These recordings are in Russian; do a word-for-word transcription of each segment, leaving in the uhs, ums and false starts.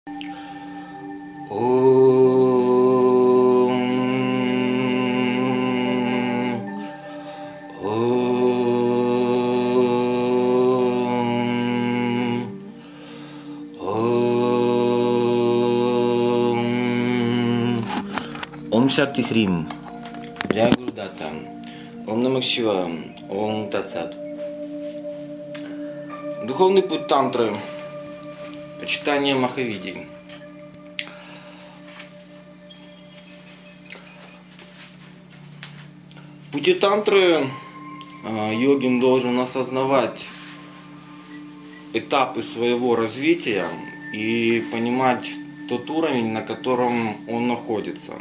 Ом Шакти Хрим, Джай Гурудата, Ом Намах Шива, Ом Тацат. Духовный путь тантры. Почитание Махавидий. В пути тантры йогин должен осознавать этапы своего развития и понимать тот уровень, на котором он находится.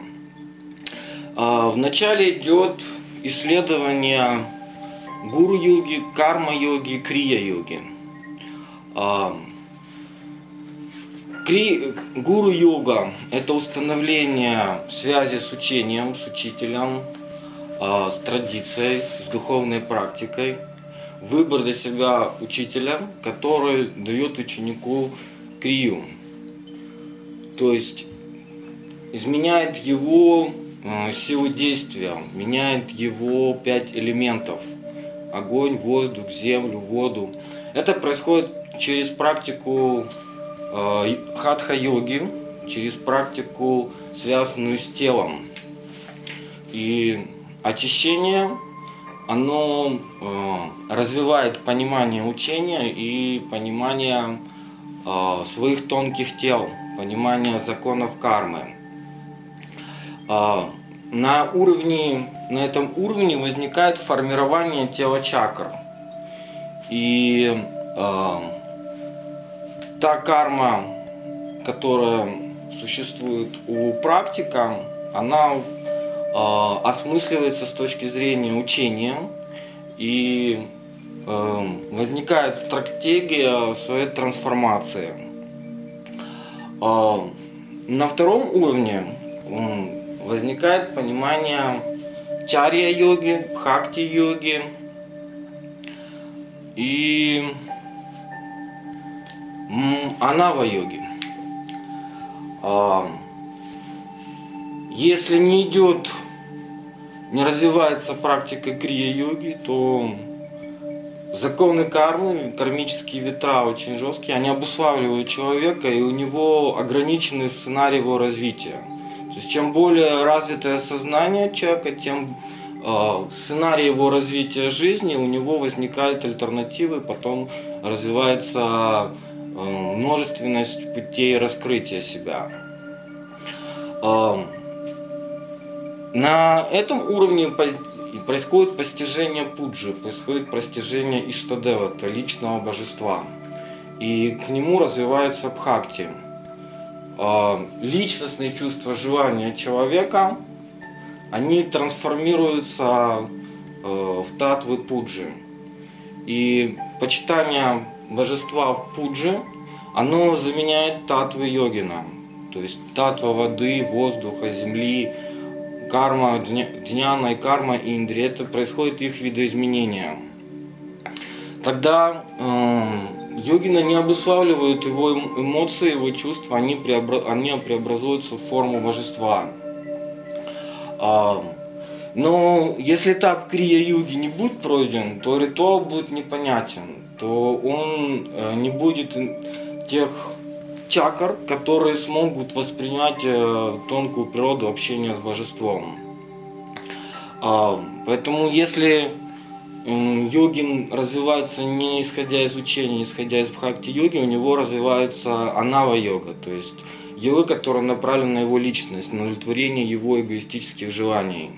Вначале идет исследование гуру-йоги, карма-йоги, крия-йоги. Кри... Гуру-йога – это установление связи с учением, с учителем, с традицией, с духовной практикой. Выбор для себя учителя, который дает ученику крию. То есть изменяет его силу действия, меняет его пять элементов: огонь, воздух, землю, воду. Это происходит через практику э, хатха-йоги, через практику, связанную с телом. И очищение, оно э, развивает понимание учения и понимание э, своих тонких тел, понимание законов кармы. На уровне, на этом уровне возникает формирование тела чакр. И э, та карма, которая существует у практика, она э, осмысливается с точки зрения учения, и э, возникает стратегия своей трансформации. Э, на втором уровне э, возникает понимание чарья-йоги, бхакти-йоги и анава-йоги. Если не идет, не развивается практика крия-йоги, то законы кармы, кармические ветра очень жесткие, они обуславливают человека, и у него ограниченный сценарий его развития. То есть, чем более развитое сознание человека, тем э, сценарий его развития жизни, у него возникают альтернативы, потом развивается э, множественность путей раскрытия себя. Э, на этом уровне происходит постижение пуджи, происходит постижение Иштадевата, личного божества, и к нему развивается бхакти. Личностные чувства, желания человека, они трансформируются в татвы пуджи. И почитание божества в пуджи, оно заменяет татвы йогина. То есть татва воды, воздуха, земли, карма, джняна и карма индри. Это происходит их видоизменение. Тогда йогины не обуславливают его эмоции, его чувства, они, преобра... они преобразуются в форму божества. Но если этап крия-йоги не будет пройден, то ритуал будет непонятен, то он не будет тех чакр, которые смогут воспринять тонкую природу общения с божеством. Поэтому если йогин развивается не исходя из учения, не исходя из бхакти-йоги, у него развивается анава-йога, то есть йога, которая направлена на его личность, на удовлетворение его эгоистических желаний.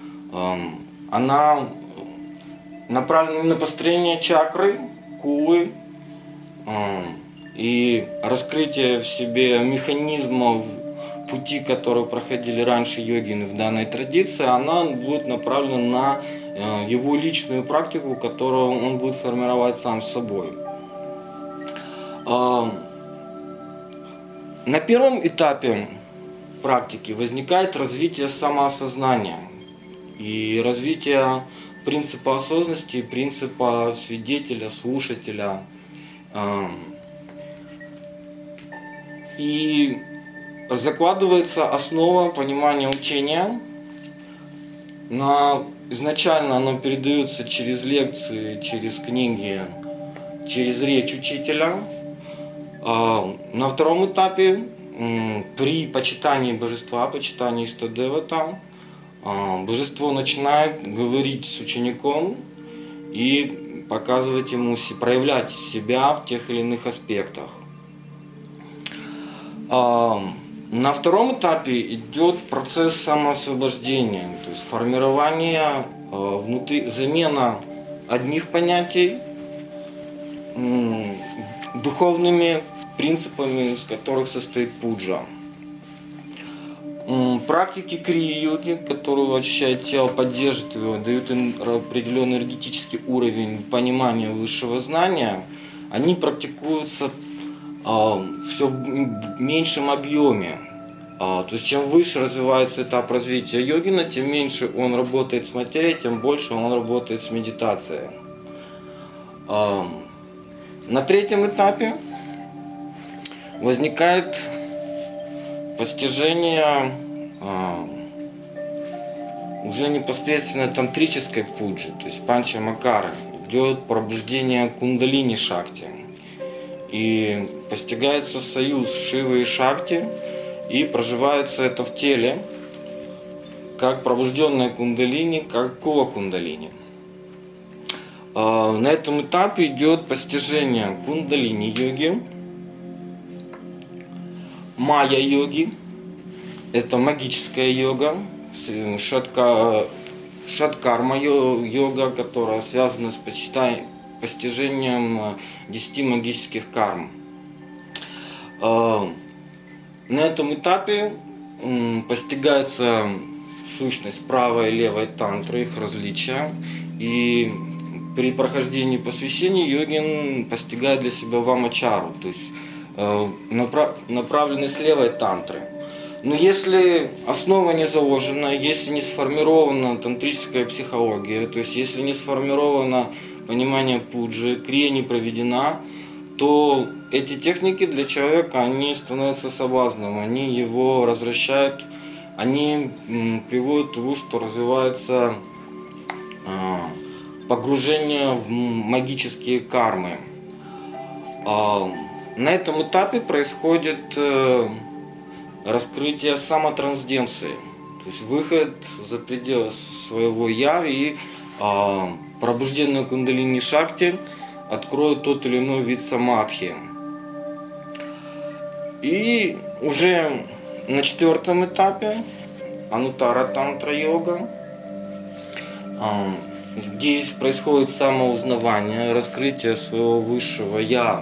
Она направлена на построение чакры, кулы и раскрытие в себе механизмов пути, которые проходили раньше йогины в данной традиции. Она будет направлена на его личную практику, которую он будет формировать сам с собой. На первом этапе практики возникает развитие самоосознания и развитие принципа осознанности, принципа свидетеля, слушателя. И закладывается основа понимания учения. На, изначально оно передается через лекции, через книги, через речь учителя. А на втором этапе, при почитании божества, почитании Иштадевата, божество начинает говорить с учеником и показывать ему, проявлять себя в тех или иных аспектах. На втором этапе идет процесс самоосвобождения, то есть формирование внутри, замена одних понятий духовными принципами, из которых состоит пуджа. Практики крия-йоги, которые очищают тело, поддерживают его, дают определенный энергетический уровень понимания высшего знания, они практикуются все в меньшем объеме. То есть чем выше развивается этап развития йогина, тем меньше он работает с материей, тем больше он работает с медитацией. На третьем этапе возникает постижение уже непосредственно тантрической пуджи, то есть панчамакары. Идет пробуждение кундалини шакти. И постигается союз Шивы и Шакти, и проживается это в теле, как пробужденная кундалини, как кула кундалини. На этом этапе идет постижение кундалини-йоги, майя-йоги, это магическая йога, шатка, шаткарма-йога, которая связана с почитанием, постижением десяти магических карм. На этом этапе постигается сущность правой и левой тантры, их различия. И при прохождении посвящения йогин постигает для себя вамачару, то есть направленность левой тантры. Но если основа не заложена, если не сформирована тантрическая психология, то есть если не сформировано понимание пуджи, крия не проведена, то эти техники для человека, они становятся соблазном, они его развращают, они приводят к тому, что развивается погружение в магические кармы. На этом этапе происходит раскрытие самотрансценденции, то есть выход за пределы своего я, и пробужденная кундалини шакти откроет тот или иной вид самадхи. И уже на четвертом этапе анутара тантра йога. Здесь происходит самоузнавание, раскрытие своего высшего я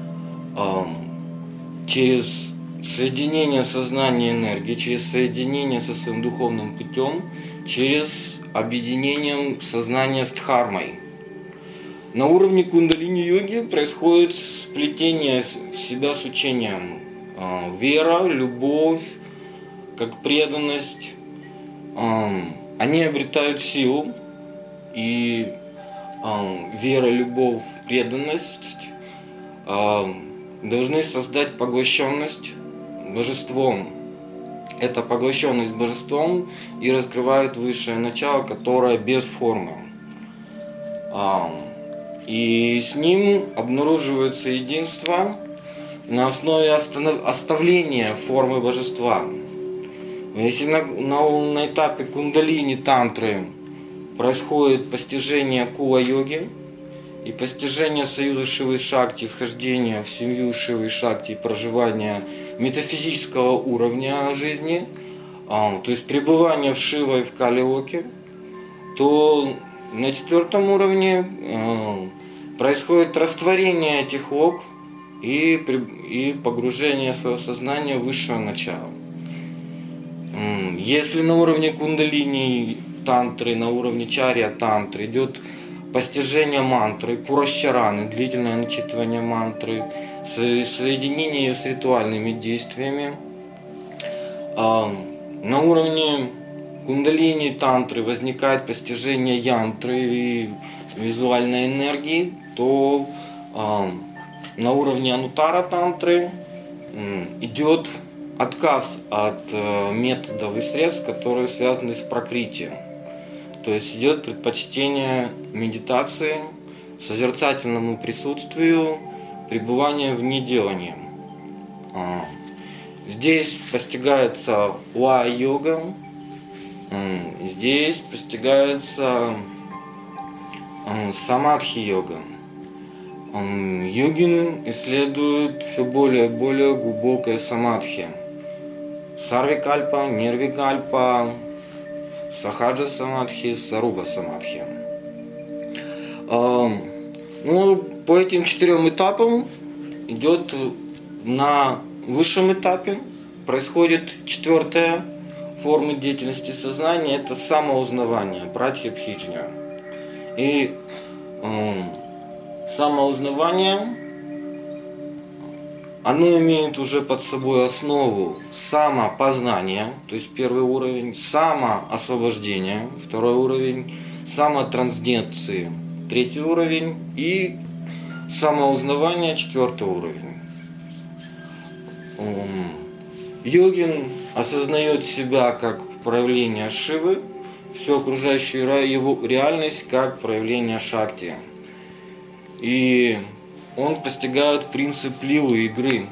через соединение сознания и энергии, через соединение со своим духовным путем, через объединение сознания с дхармой. На уровне кундалини-йоги происходит сплетение себя с учением. Вера, любовь, как преданность, они обретают силу, и вера, любовь, преданность должны создать поглощенность божеством. Это поглощенность божеством и раскрывает высшее начало, которое без формы. И с ним обнаруживается единство на основе оставления формы божества. Если на, на, на этапе кундалини тантры происходит постижение кула-йоги и постижение союза Шивы и Шакти, вхождение в семью Шивы и Шакти и проживание метафизического уровня жизни, то есть пребывание в Шива и в Кали-йоге, то на четвертом уровне происходит растворение этих лог и, и погружение своего сознания в высшее начало. Если на уровне кундалини тантры, на уровне чарья тантры идет постижение мантры, пурашчараны, длительное начитывание мантры, соединение ее с ритуальными действиями. На уровне кундалини тантры возникает постижение янтры и визуальной энергии, то на уровне анутара тантры идет отказ от методов и средств, которые связаны с пракритием. То есть идет предпочтение медитации, созерцательному присутствию, пребывания в неделании. Здесь постигается ла-йога, здесь постигается самадхи-йога. Йогин исследует все более и более глубокое самадхи. Сарвикальпа, нирвикальпа, сахаджа самадхи, саруба самадхи. Ну, по этим четырем этапам идет на высшем этапе, происходит четвертая форма деятельности сознания, это самоузнавание, пратьябхиджня. И э, самоузнавание, оно имеет уже под собой основу самопознания, то есть первый уровень, самоосвобождения, второй уровень, самотрансценденции, третий уровень и самоузнавание, четвертый уровень. Йогин осознает себя как проявление Шивы, всю окружающую его реальность как проявление Шакти. И он постигает принцип лилы, игры.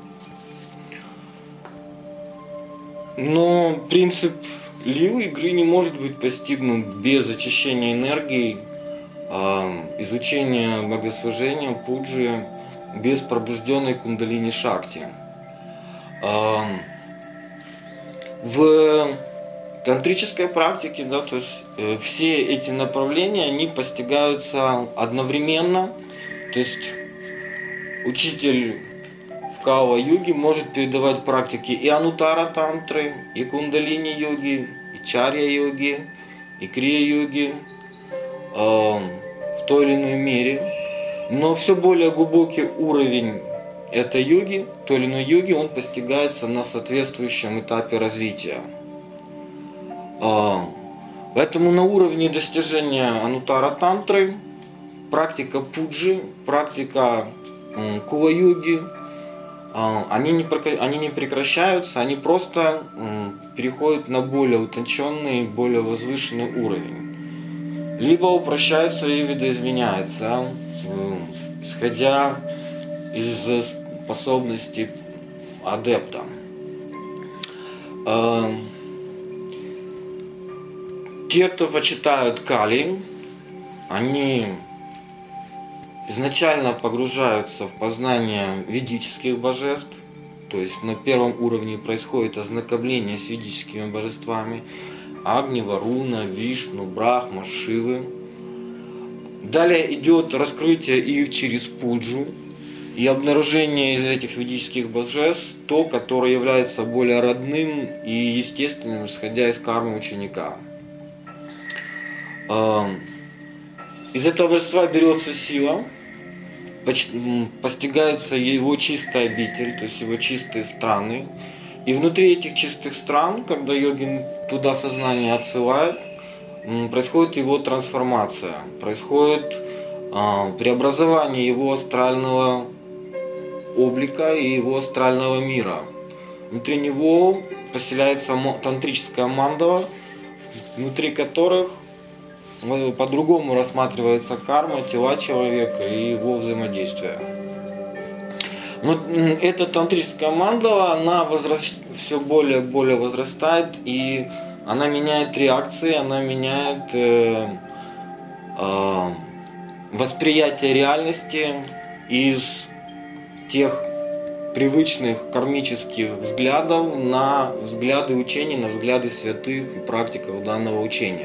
Но принцип лилы, игры не может быть постигнут без очищения энергии, изучения богослужения, пуджи, без пробужденной кундалини Шакти. В тантрической практике, да, то есть э, все эти направления, они постигаются одновременно. То есть учитель в кава-йоге может передавать практики и анутара тантры, и кундалини-йоги, и чарья-йоги, и крия-йоги э, в той или иной мере. Но все более глубокий уровень этой йоги, той или иной йоги, он постигается на соответствующем этапе развития. Поэтому на уровне достижения анутара тантры, практика пуджи, практика кула-йоги, они не, они не прекращаются, они просто переходят на более утонченный, более возвышенный уровень. Либо упрощаются и видоизменяются, исходя из способностей адепта. Те, кто почитают Кали, они изначально погружаются в познание ведических божеств, то есть на первом уровне происходит ознакомление с ведическими божествами, Агни, Варуна, Вишну, Брахма, Шивы. Далее идет раскрытие их через пуджу и обнаружение из этих ведических божеств то, которое является более родным и естественным, исходя из кармы ученика. Из этого божества берется сила, постигается его чистая обитель, то есть его чистые страны. И внутри этих чистых стран, когда йогин туда сознание отсылает, происходит его трансформация, происходит преобразование его астрального облика и его астрального мира. Внутри него поселяется тантрическая мандала, внутри которых по-другому рассматривается карма, тела человека и его взаимодействие. Но эта тантрическая мандала, она возраст... все более и более возрастает, и она меняет реакции, она меняет э, э, восприятие реальности из тех привычных кармических взглядов на взгляды учений, на взгляды святых и практиков данного учения.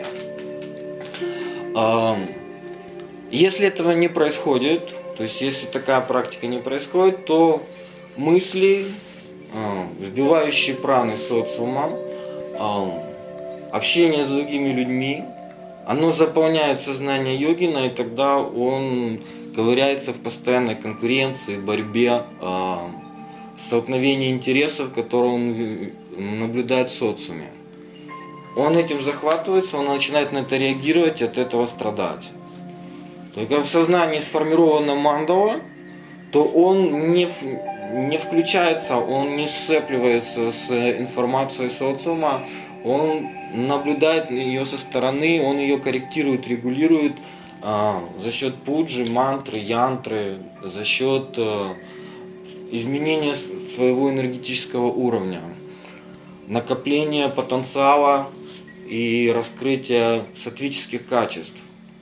Если этого не происходит, то есть если такая практика не происходит, то мысли, вбивающие праны социума, общение с другими людьми, оно заполняет сознание йогина, и тогда он ковыряется в постоянной конкуренции, борьбе, столкновении интересов, которые он наблюдает в социуме. Он этим захватывается, он начинает на это реагировать, от этого страдать. Только в сознании сформирована мандала, то он не, не включается, он не сцепливается с информацией социума, он наблюдает ее со стороны, он ее корректирует, регулирует а, за счет пуджи, мантры, янтры, за счет а, изменения своего энергетического уровня, накопления потенциала и раскрытия саттвических качеств.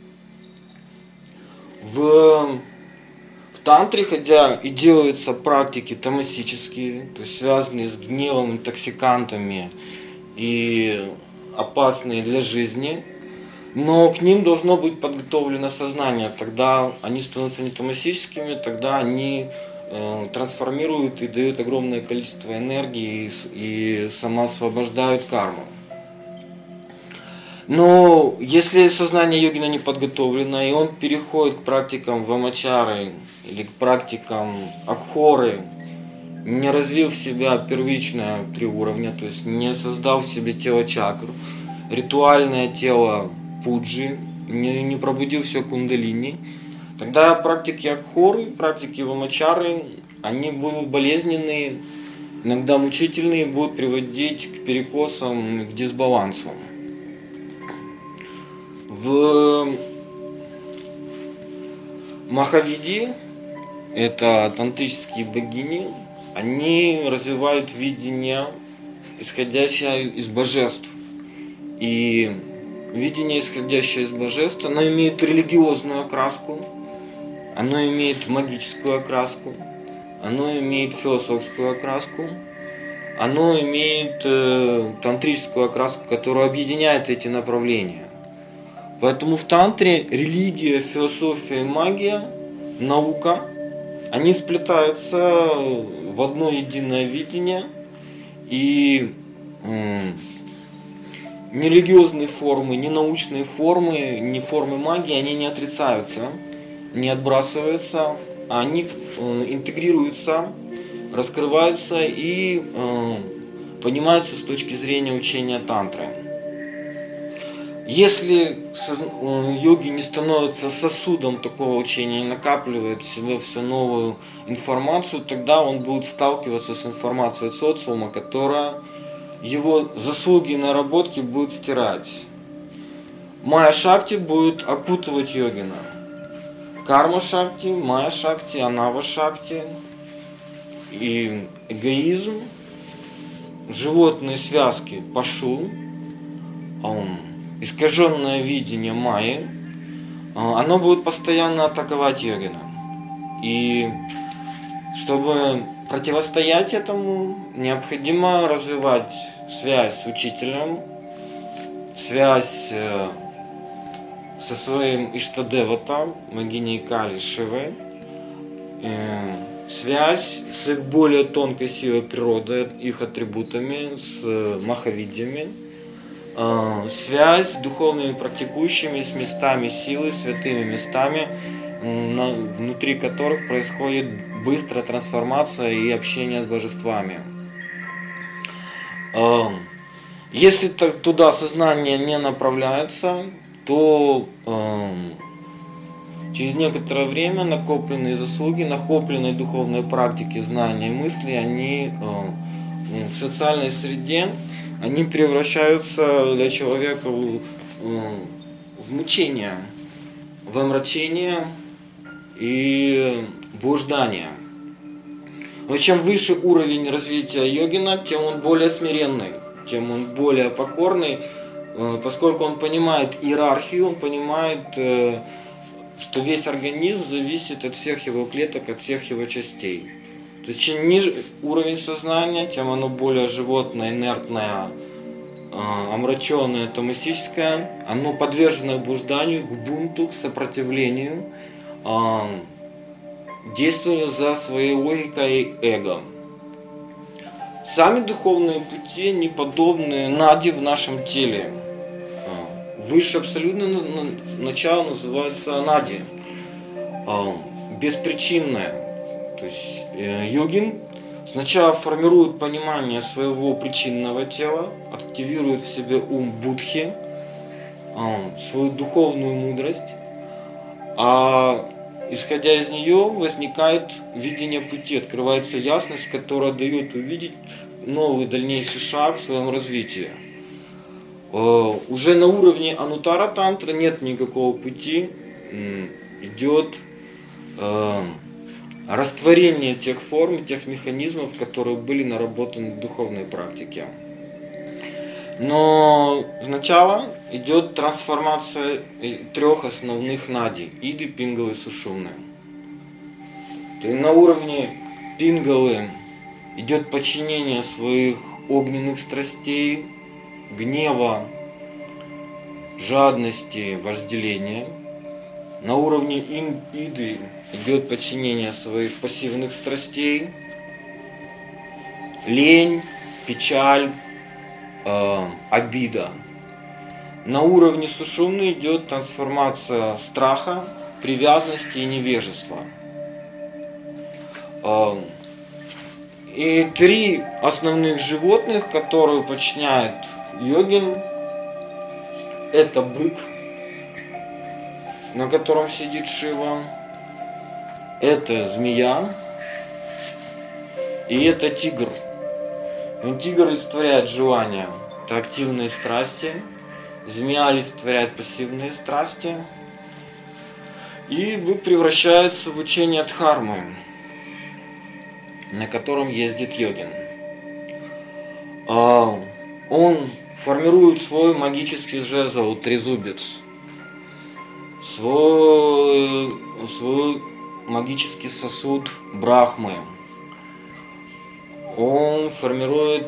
В, в тантре, хотя и делаются практики тамасические, то есть связанные с гневом, интоксикантами и опасные для жизни, но к ним должно быть подготовлено сознание, тогда они становятся не тамасическими, тогда они э, трансформируют и дают огромное количество энергии и, и самоосвобождают карму. Но если сознание йогина не подготовлено, и он переходит к практикам вамачары или к практикам акхоры, не развил в себя первичное три уровня, то есть не создал в себе тело чакр, ритуальное тело пуджи, не, не пробудил все кундалини, тогда практики акхоры, практики вамачары, они будут болезненные, иногда мучительные, будут приводить к перекосам, к дисбалансу. В Махавиди, это тантрические богини, они развивают видение, исходящее из божеств. И видение, исходящее из божеств, оно имеет религиозную окраску, оно имеет магическую окраску, оно имеет философскую окраску, оно имеет э, тантрическую окраску, которая объединяет эти направления. Поэтому в тантре религия, философия и магия, наука, они сплетаются в одно единое видение, и э, ни религиозные формы, ни научные формы, ни формы магии, они не отрицаются, не отбрасываются, они э, интегрируются, раскрываются и э, понимаются с точки зрения учения тантры. Если йоги не становятся сосудом такого учения, не накапливает в себе всю новую информацию, тогда он будет сталкиваться с информацией социума, которая его заслуги и наработки будет стирать. Майя Шакти будет окутывать йогина. Карма Шакти, Майя Шакти, Анава Шакти и эгоизм, животные связки Пашу, искаженное видение Майи, оно будет постоянно атаковать йогина. И чтобы противостоять этому, необходимо развивать связь с учителем, связь со своим Иштадевата, богиней Кали Шивой, связь с их более тонкой силой природы, их атрибутами, с махавидьями, связь с духовными практикующими, с местами силы, святыми местами, внутри которых происходит быстрая трансформация и общение с божествами. Если туда сознание не направляется, то через некоторое время накопленные заслуги, накопленные духовные практики, знания и мысли, они в социальной среде, они превращаются для человека в, в мучение, в омрачение и блуждание. Но чем выше уровень развития йогина, тем он более смиренный, тем он более покорный, поскольку он понимает иерархию, он понимает, что весь организм зависит от всех его клеток, от всех его частей. То есть чем ниже уровень сознания, тем оно более животное, инертное, омраченное, тамасическое, оно подвержено блужданию, к бунту, к сопротивлению, действованию за своей логикой эго. Сами духовные пути не подобны нади в нашем теле. Высшее абсолютное начало называется нади, беспричинное. То есть йогин сначала формирует понимание своего причинного тела, активирует в себе ум будхи, свою духовную мудрость, а исходя из нее возникает видение пути, открывается ясность, которая дает увидеть новый дальнейший шаг в своем развитии. Уже на уровне Анутара тантры нет никакого пути, идет растворение тех форм, тех механизмов, которые были наработаны в духовной практике. Но сначала идет трансформация трех основных нади – Иды, Пингалы, Сушумны. То есть на уровне Пингалы идет подчинение своих огненных страстей, гнева, жадности, вожделения. На уровне Иды идет подчинение своих пассивных страстей, лень, печаль, э, обида. На уровне Сушумны идет трансформация страха, привязанности и невежества. Э, и три основных животных, которые подчиняет йогин, это бык, на котором сидит Шива, это змея и это тигр. И тигр олицетворяет желания, это активные страсти, змея олицетворяет пассивные страсти, и бык превращается в учение дхармы, на котором ездит йогин. Он формирует свой магический жезл, трезубец, свой, свой магический сосуд Брахмы. Он формирует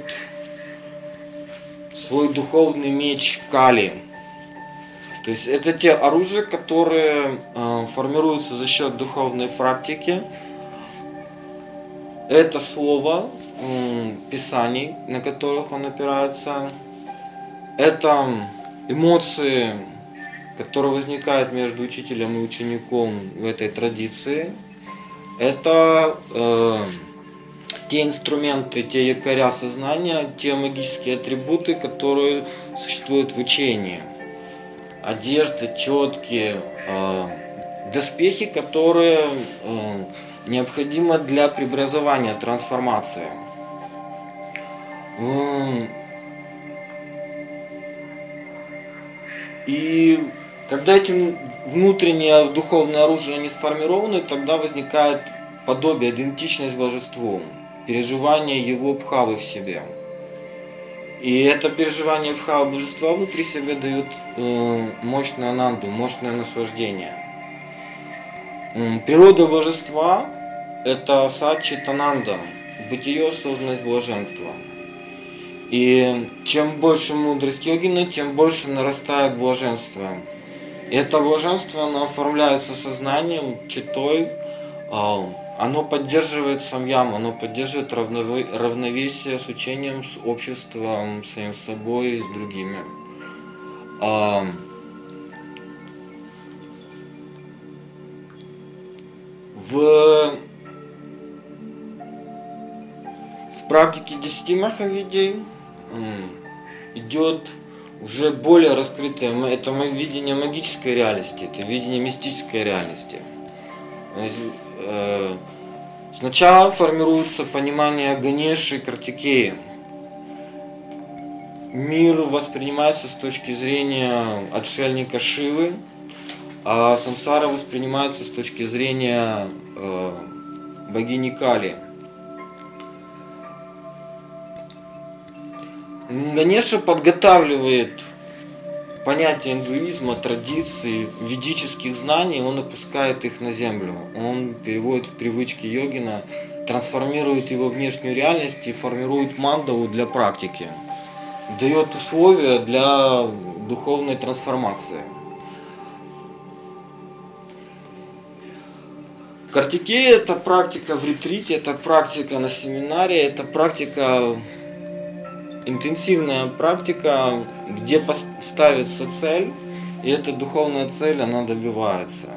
свой духовный меч Кали. То есть это те оружия, которые э, формируются за счет духовной практики. Это слово э, писаний, на которых он опирается. Это эмоции, которые возникают между учителем и учеником в этой традиции. Это э, те инструменты, те якоря сознания, те магические атрибуты, которые существуют в учении. Одежда, четки, э, доспехи, которые э, необходимы для преобразования, трансформации. И когда эти внутреннее духовное оружие не сформированы, тогда возникает подобие, идентичность божеству, переживание его бхавы в себе. И это переживание бхавы божества внутри себя дает э, мощную ананду, мощное наслаждение. Природа божества – это сат-чит-ананда, бытие, осознанность, блаженство. И чем больше мудрость йогина, тем больше нарастает блаженство. И это блаженство, оно оформляется сознанием, читой, оно поддерживает самьям, оно поддерживает равновесие с учением, с обществом, с самим собой и с другими. В, в практике десяти махавидей идет уже более раскрытое, это видение магической реальности, это видение мистической реальности. Сначала формируется понимание Ганеши и Картикеи. Мир воспринимается с точки зрения отшельника Шивы, а сансара воспринимается с точки зрения э, богини Кали. Ганеша подготавливает понятие индуизма, традиций, ведических знаний, он опускает их на землю. Он переводит в привычки йогина, трансформирует его внешнюю реальность и формирует мандалу для практики. Дает условия для духовной трансформации. Картикея – это практика в ретрите, это практика на семинаре, это практика, интенсивная практика, где ставится цель, и эта духовная цель, она добивается.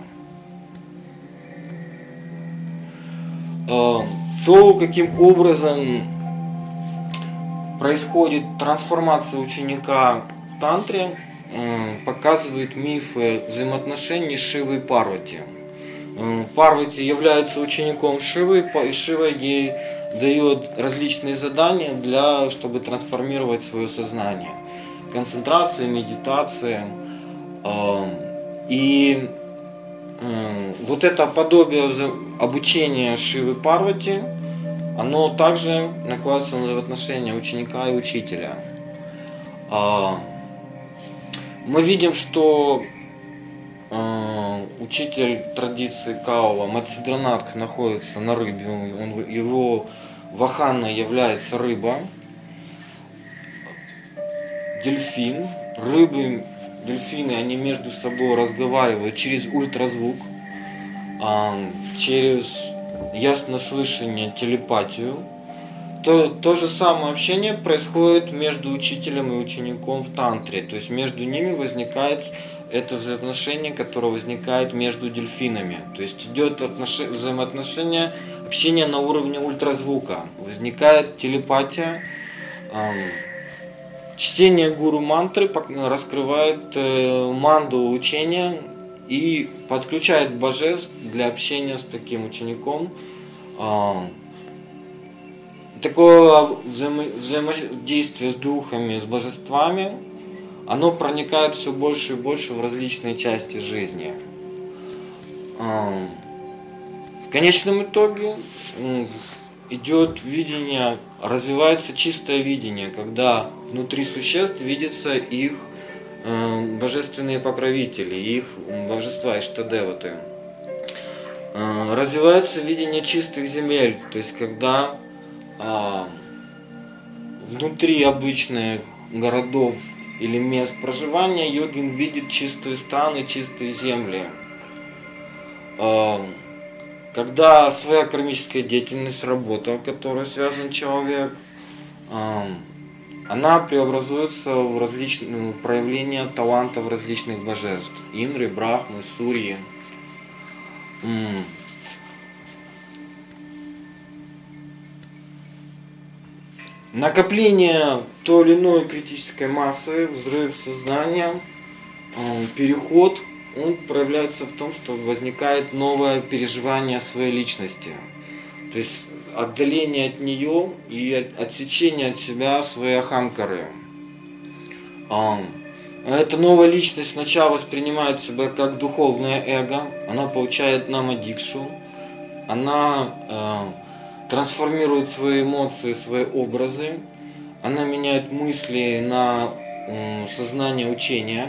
То, каким образом происходит трансформация ученика в тантре, показывают мифы взаимоотношений Шивы и Парвати. Парвати является учеником Шивы, и Шива ей дает различные задания, для, чтобы трансформировать свое сознание. Концентрация, медитация. И вот это подобие обучения Шивы Парвати, оно также накладывается на отношения ученика и учителя. Мы видим, что учитель традиции Каува Матсидранатх находится на рыбе, он, его вахана является рыба, дельфин. Рыбы, дельфины, они между собой разговаривают через ультразвук, через яснослышание, телепатию. То, то же самое общение происходит между учителем и учеником в тантре, то есть между ними возникает это взаимоотношение, которое возникает между дельфинами. То есть идет отнош... взаимоотношение, общение на уровне ультразвука. Возникает телепатия. Эм... Чтение гуру мантры раскрывает э, манду учения и подключает божеств для общения с таким учеником. Эм... Такое взаимо... взаимодействие с духами, с божествами, оно проникает все больше и больше в различные части жизни. В конечном итоге идет видение, развивается чистое видение, когда внутри существ видятся их божественные покровители, их божества, иштадеваты. Развивается видение чистых земель, то есть когда внутри обычных городов или мест проживания йогин видит чистые страны, чистые земли. Когда своя кармическая деятельность, работа, в которой связан человек, она преобразуется в различные проявления талантов различных божеств. Индры, Брахмы, Сурьи. Накопление той или иной критической массы, взрыв сознания, переход, он проявляется в том, что возникает новое переживание своей личности. То есть отдаление от нее и отсечение от себя своей ахамкары. Эта новая личность сначала воспринимает себя как духовное эго, она получает намадикшу, она трансформирует свои эмоции, свои образы, она меняет мысли на сознание учения.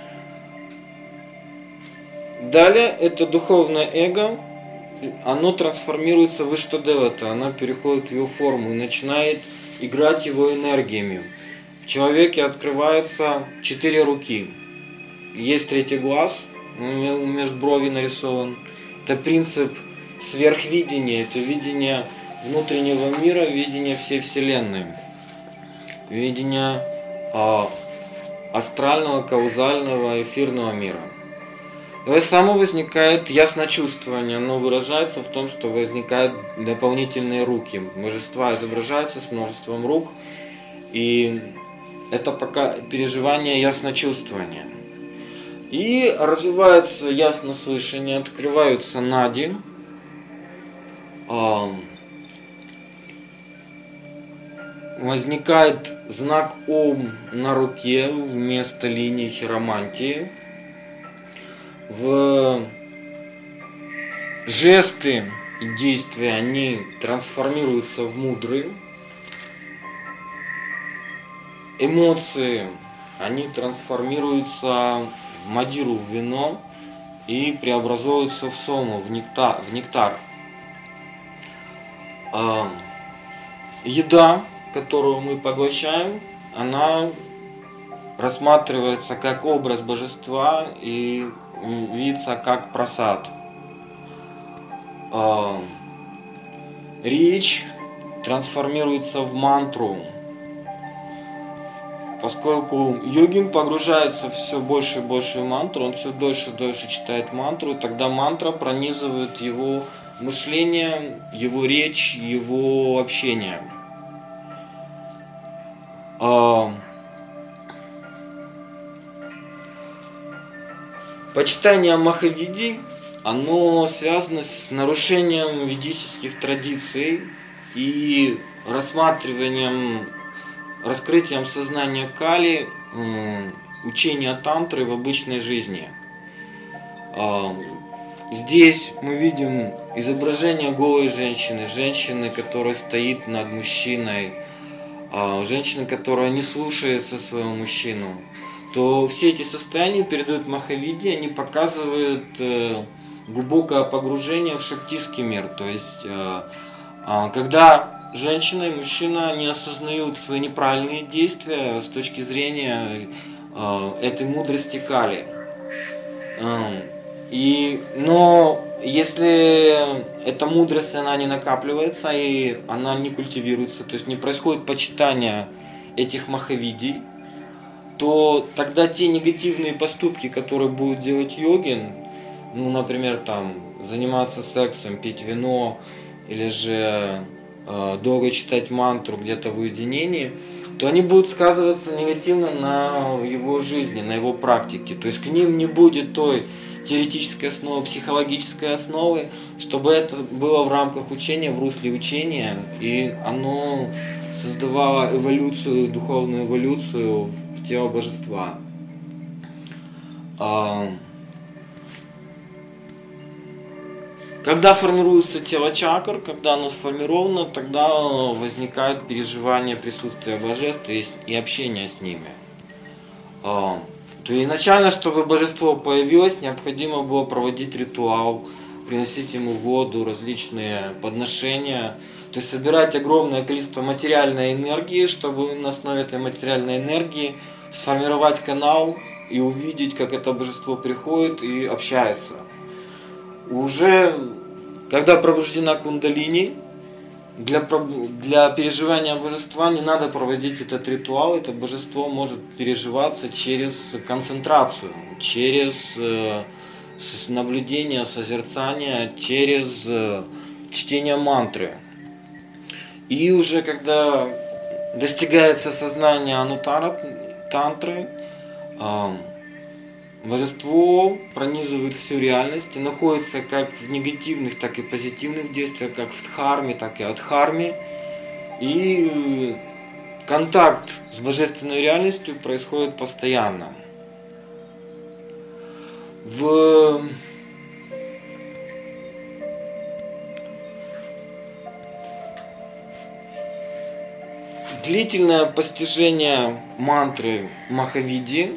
Далее это духовное эго, оно трансформируется в иштадевата, оно переходит в его форму и начинает играть его энергиями. В человеке открываются четыре руки. Есть третий глаз, у межброви нарисован. Это принцип сверхвидения, это видение внутреннего мира, видение всей Вселенной, видение а, астрального, каузального, эфирного мира. И само возникает ясночувствование, оно выражается в том, что возникают дополнительные руки. Божества изображаются с множеством рук, и это пока переживание ясночувствования. И развивается яснослышание, открываются нади, а, возникает знак Ом на руке вместо линии хиромантии. В жесты и действия они трансформируются в мудры. Эмоции они трансформируются в мадиру, в вино, и преобразуются в сому, в нектар. В нектар. Еда, которую мы поглощаем, она рассматривается как образ божества и видится как прасад. Речь трансформируется в мантру. Поскольку йогин погружается все больше и больше в мантру, он все дольше и дольше читает мантру, тогда мантра пронизывает его мышление, его речь, его общение. Почитание Махавиди оно связано с нарушением ведических традиций и рассматриванием, раскрытием сознания Кали, учения тантры в обычной жизни. Здесь мы видим изображение голой женщины, женщины, которая стоит над мужчиной, женщины, которая не слушается своего мужчину. То все эти состояния передают Махавидди, они показывают глубокое погружение в шактистский мир. То есть, когда женщина и мужчина не осознают свои неправильные действия с точки зрения этой мудрости Кали. И, но если эта мудрость, она не накапливается и она не культивируется, то есть не происходит почитание этих Махавиддий, то тогда те негативные поступки, которые будет делать йогин, ну, например, там, заниматься сексом, пить вино, или же э, долго читать мантру где-то в уединении, то они будут сказываться негативно на его жизни, на его практике. То есть к ним не будет той теоретической основы, психологической основы, чтобы это было в рамках учения, в русле учения, и оно создавало эволюцию, духовную эволюцию в тело божества. Когда формируется тело чакр, когда оно сформировано, тогда возникает переживание присутствия божеств и общения с ними. То изначально, чтобы божество появилось, необходимо было проводить ритуал, приносить ему воду, различные подношения, то есть собирать огромное количество материальной энергии, чтобы на основе этой материальной энергии сформировать канал и увидеть, как это божество приходит и общается. Уже когда пробуждена кундалини, Для, для переживания божества не надо проводить этот ритуал, это божество может переживаться через концентрацию, через э, наблюдение, созерцание, через э, чтение мантры. И уже когда достигается сознание анутара, тантры, э, божество пронизывает всю реальность и находится как в негативных, так и позитивных действиях, как в дхарме, так и адхарме. И контакт с божественной реальностью происходит постоянно. В длительное постижение мантры Махавидди,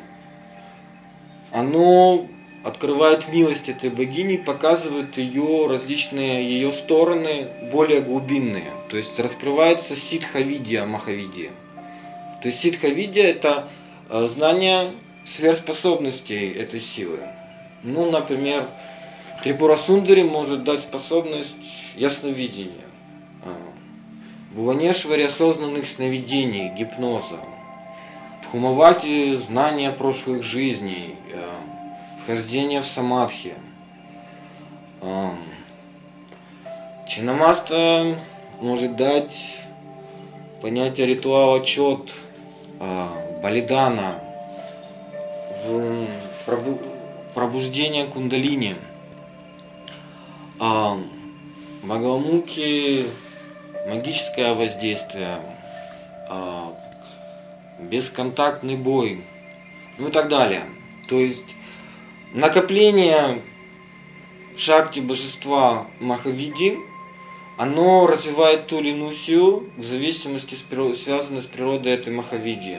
оно открывает милость этой богини, показывает ее различные ее стороны, более глубинные. То есть раскрывается ситха-видья Махавидди. То есть ситха-видья – это знание сверхспособностей этой силы. Ну, например, Трипура-сундари может дать способность ясновидения, Бхуванешвари – осознанных сновидений, гипноза, Дхумавати – знания прошлых жизней, вхождение в самадхи. Чинамаста может дать понятие ритуала чот, балидана, в пробуждение кундалини. Бхагавамухи – магическое воздействие, бесконтактный бой, ну и так далее. То есть накопление шакти божества Махавидди, оно развивает ту или иную силу в зависимости, связанной с природой этой Махавидди.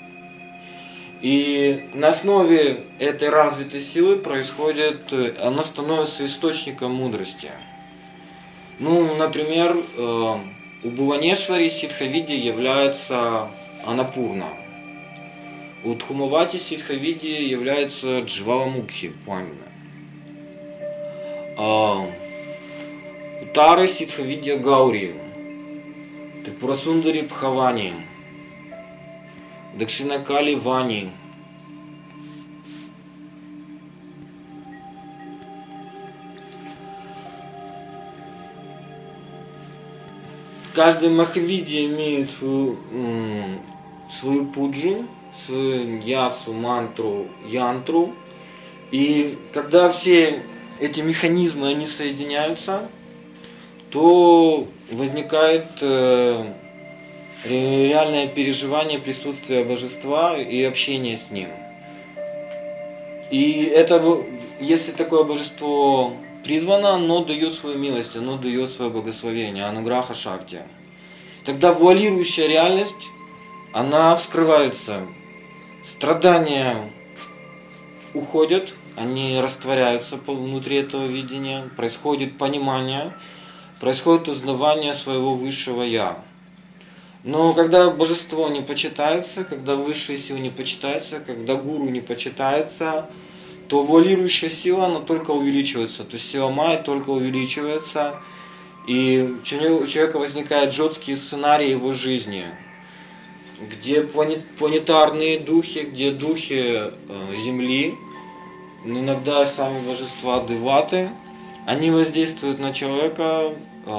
И на основе этой развитой силы происходит, она становится источником мудрости. Ну, например, у Бхуванешвари ситха-видья является Анапурна. У Дхумавати ситха-видьи является Джваламукхи, пламя. А у Тары ситха-видья Гаури, Трипура-сундари Бхавани, Дакшинакали Вани. Каждый Махавидди имеет свою, свою пуджу, свою ясу, мантру, янтру. И когда все эти механизмы, они соединяются, то возникает э, реальное переживание присутствия божества и общения с ним. И это, если такое божество призвано, оно дает свою милость, оно дает свое благословение, ануграха шакти. Тогда вуалирующая реальность, она вскрывается. Страдания уходят, они растворяются внутри этого видения, происходит понимание, происходит узнавание своего высшего Я. Но когда божество не почитается, когда высшая сила не почитается, когда гуру не почитается, то вуалирующая сила, она только увеличивается, то есть сила майя только увеличивается, и у человека возникают жесткие сценарии его жизни, где планетарные духи, где духи Земли, иногда сами божества деваты, они воздействуют на человека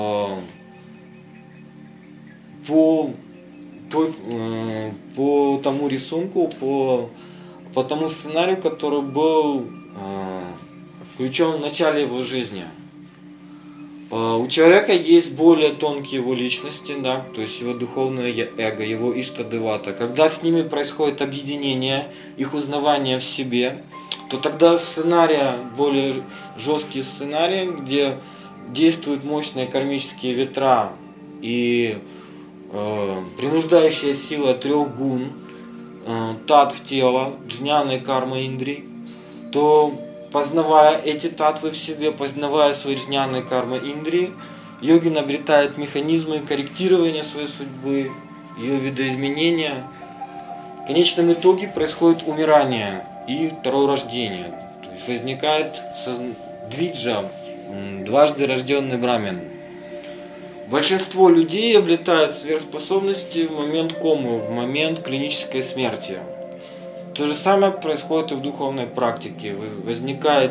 по, по, по тому рисунку, по, по тому сценарию, который был включен в начале его жизни. У человека есть более тонкие его личности, да, то есть его духовное эго, его иштадевата. Когда с ними происходит объединение, их узнавание в себе, то тогда в сценарии, более жесткие сценарии, где действуют мощные кармические ветра и э, принуждающая сила трех гун, э, татв тела, джняна и карма индри, то познавая эти татвы в себе, познавая свои джняны и карма индри, йогин обретает механизмы корректирования своей судьбы, ее видоизменения. В конечном итоге происходит умирание и второе рождение. То есть возникает двиджа, дважды рожденный брамин. Большинство людей обретают сверхспособности в момент комы, в момент клинической смерти. То же самое происходит и в духовной практике. Возникает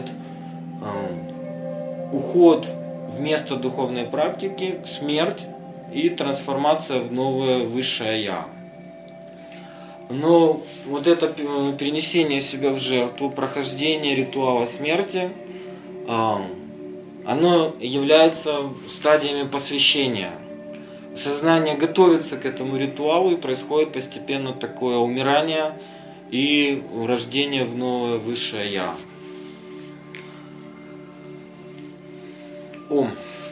э, уход вместо духовной практики, смерть и трансформация в новое высшее Я. Но вот это перенесение себя в жертву, прохождение ритуала смерти, э, оно является стадиями посвящения. Сознание готовится к этому ритуалу, и происходит постепенно такое умирание и рождение в новое высшее Я. Ом.